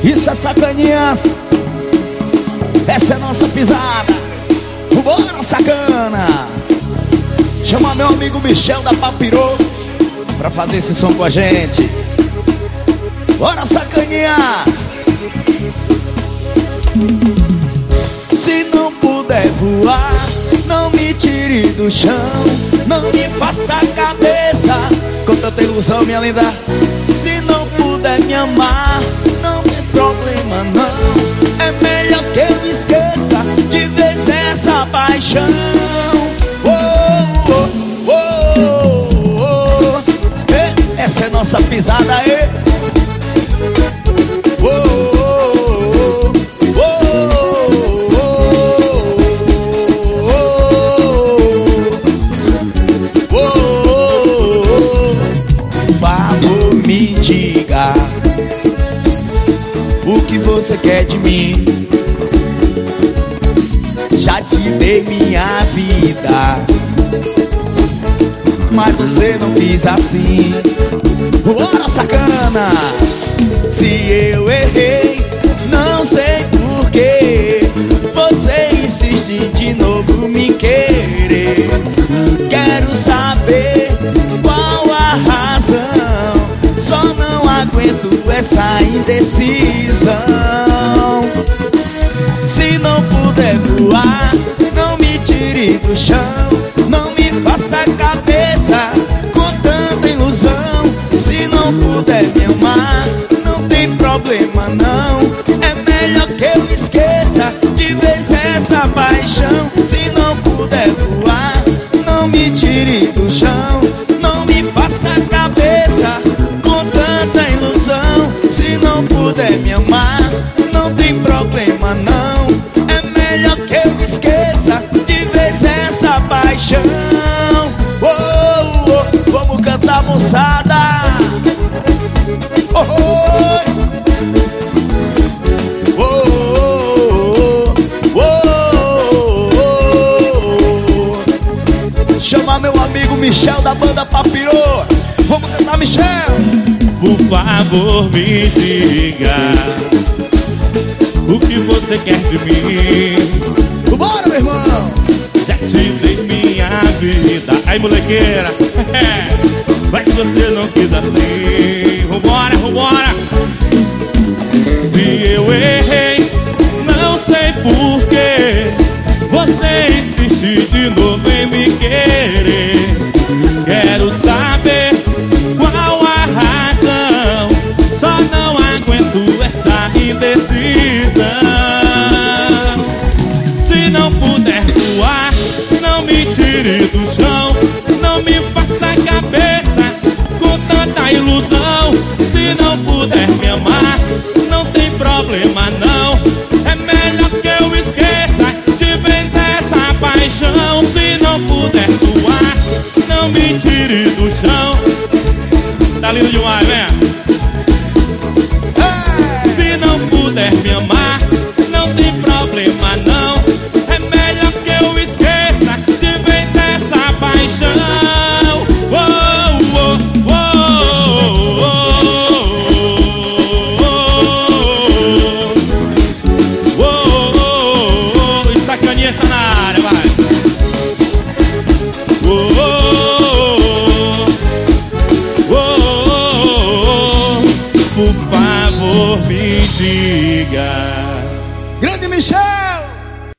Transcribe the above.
Isso é sacaninhas. Essa é nossa pisada. Bora, sacana. Chama meu amigo Michel da Papirô pra fazer esse som com a gente. Bora, sacaninhas. Se não puder voar, não me tire do chão. Não me faça a cabeça com tanta ilusão, minha linda. Se não puder me amar, não tem problema não. É melhor que eu esqueça de vez essa paixão. Oh, oh, oh, oh. Essa é nossa pisada aí. Oh, me diga o que você quer de mim. Já te dei minha vida, mas você não quis assim. Bora, sacana. Se eu errei, não sei porquê, você insiste de novo me querer. Quero saber qual a razão, só não aguento essa indecisão. Se não puder voar, não me tire do chão. Não me faça a cabeça com tanta ilusão. Se não puder me amar, não tem problema não. É melhor que eu esqueça de vez essa paixão. Se não puder voar, não me tire do chão. Não me faça a cabeça com tanta ilusão. Se não puder me amar, não tem problema não. É melhor que eu esqueça de vez essa paixão. Oh, oh, oh. Vamos cantar, moçada. Oh, oh, oh, oh, oh, oh. Chama meu amigo Michel da banda Papirô. Vamos cantar, Michel. Por favor, me diga o que você quer de mim. Bora, meu irmão. Já te dei minha vida. Aí, molequeira. Vai que você não quis assim. Vambora, vambora. Se eu errei, não sei porquê, você insiste de novo em me querer. Quero saber qual a razão, só não aguento essa indecisão. Se não puder voar, não me tire do chão. Não me faça a cabeça com tanta ilusão. Se não puder me amar, não tem problema não. É melhor que eu esqueça de vez essa paixão. Se não puder voar, não me tire do chão. Tá lindo demais, né? Se não puder me amar, não tem problema não. É melhor que eu esqueça de vez essa paixão. Oh, oh, oh, oh, oh, oh. E sacaninha está na área, vai. Oh, oh, oh, oh. Por favor, me diga. Grande Michel.